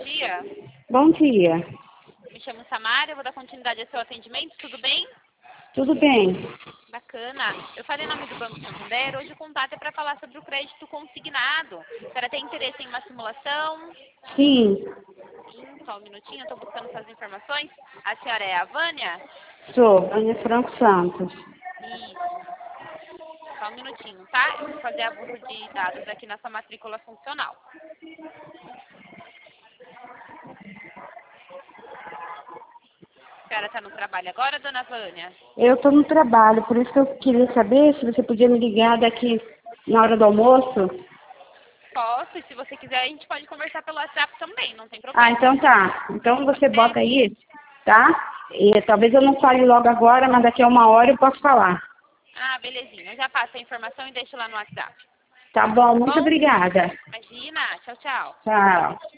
dia. Bom dia. Me chamo Samara, eu vou dar continuidade ao seu atendimento, tudo bem? Tudo bem? Bacana. Eu falei em nome do Banco Santander, hoje o contato é para falar sobre o crédito consignado. A senhora tem interesse em uma simulação? Sim, Sim, só um minutinho, eu estou buscando suas informações. A senhora é a Vânia? sou Ana Franco Santos. Isso. Só um minutinho, tá? Eu vou fazer abuso de dados aqui na sua matrícula funcional. A senhora está no trabalho agora, dona Vânia? Eu estou no trabalho, por isso que eu queria saber se você podia me ligar daqui na hora do almoço. Posso, e se você quiser, a gente pode conversar pelo WhatsApp também, não tem Ah, problema. então tá. Então Pode você ser? bota aí, tá? E talvez eu não fale logo agora, mas daqui a uma hora eu posso falar. Ah, belezinha. Eu já passo a informação e deixo lá no WhatsApp. Tá bom, Tá muito bom? obrigada. Imagina. Tchau, tchau. Tchau.